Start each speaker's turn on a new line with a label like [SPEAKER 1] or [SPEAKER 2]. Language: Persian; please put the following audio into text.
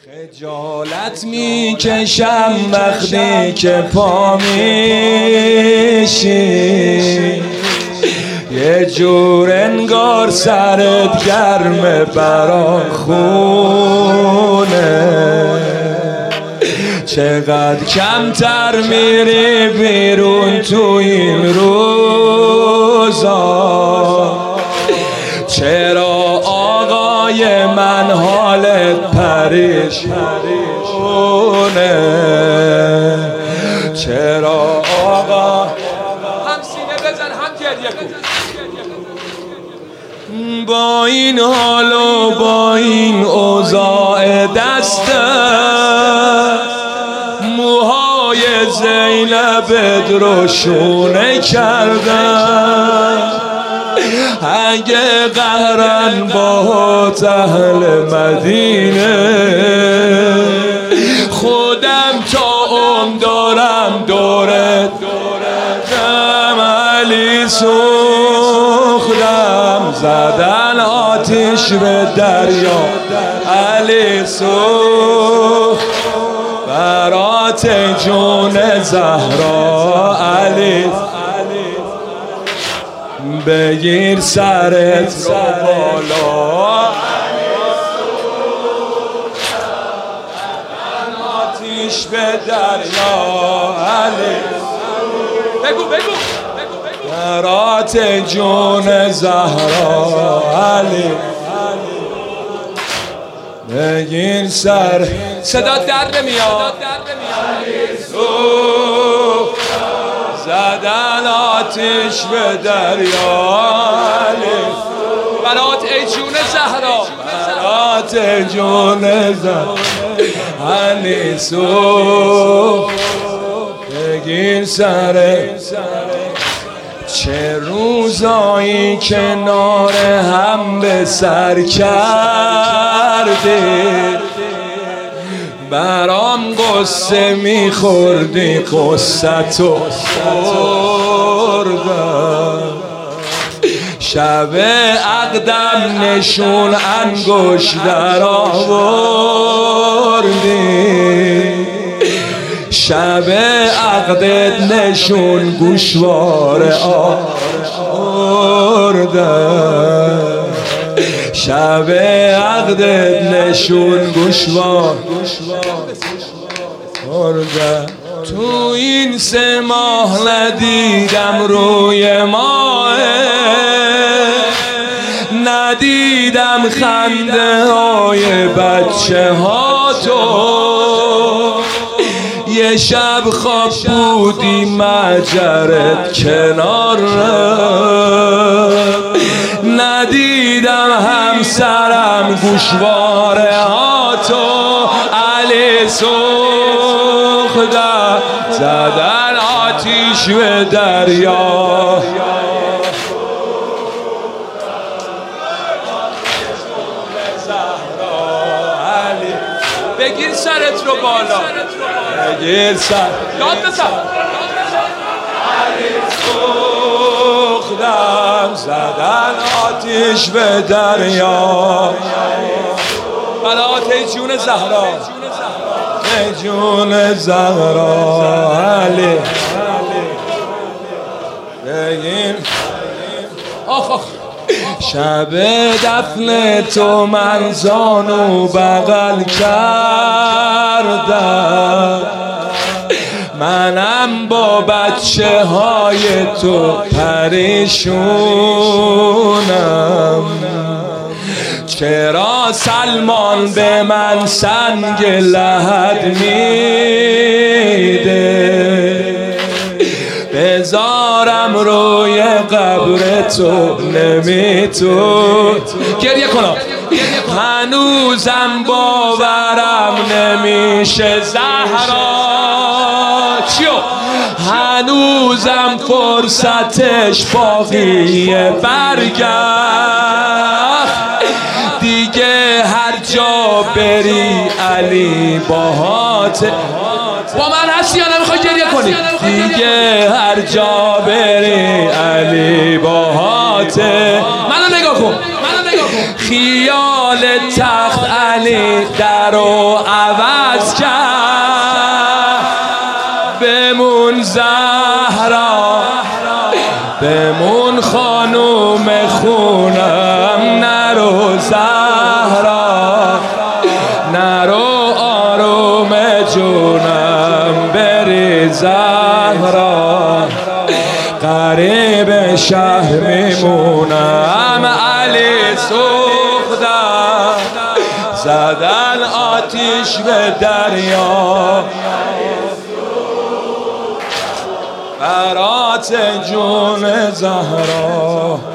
[SPEAKER 1] خجالت میکشم وقتی که پا میشی، یه جور انگار سرت گرمه برا خونه. چقدر کمتر میری بیرون تو این روزا، چرا آقای من حالت پریشونه؟ چرا آقا
[SPEAKER 2] هم سینه بزن هم گریه کن.
[SPEAKER 1] با این حال و با این اوضاع دسته موهای زینبت رو شونه کردن؟ اگه قهرن با اهل مدینه، خودم تا دارم دورت علی سوختم، زدن آتیش به دریا علی سوخت، برات جون زهرا علی بگیر سرت رو بالا، آتیش به دریا علی
[SPEAKER 2] بگو
[SPEAKER 1] برات جون زهرا علی بگیر سر.
[SPEAKER 2] صدا در نمیاد.
[SPEAKER 1] زدن آتیش به دریا علی
[SPEAKER 2] برات ای جون زهرا،
[SPEAKER 1] برات جون زهرا علی سوخت، بگیر سر. چه روزایی کنار هم به سر کرده، برام قصه میخوردی قصتو خوردم. شب عقدم نشون انگوش در آوردی، شب عقدت نشون گوشواره آوردم، شب عقدت نشون گوشواره آوردم. تو این 3 ماه ندیدم روی ماه، ندیدم خنده های بچه ها تو. یه شب خواب بودی مجرد کنار، ندیدم همسرم گوشواره ها تو علی سوختم، زدن آتیش به دریا
[SPEAKER 2] بگیر سرت رو بالا،
[SPEAKER 1] بگیر سر.
[SPEAKER 2] داد بزن.
[SPEAKER 1] علی سوختم، زدن آتیش به دریا
[SPEAKER 2] برات ای جون زهرا،
[SPEAKER 1] ای جون زهرا علی بگیر.
[SPEAKER 2] آخ
[SPEAKER 1] شب دفن تو من زانو بغل کردم، منم با بچه های تو پریشونم. چرا سلمان به من سنگ لحد میده، بذارم روی قبر تو نمیتون گریه کنم. هنوزم باورم نمیشه زهرا چیو، هنوزم فرصتش باقیه برگرد دیگه، هر جا بری علی باهات.
[SPEAKER 2] با من هستی یا نمیخوای گریه کنی؟
[SPEAKER 1] دیگه هر جا بری علی باهاته.
[SPEAKER 2] منو نگاه کن.
[SPEAKER 1] خیال تخت علی در و عوض کرد. بمون زهرا، بمون خانوم خونم، نرو زهرا، نرو آروم جونم، بری زهرا، قریب شهر میمونم. علی سوختم، زدن آتیش به دریا، برات جون زهرا.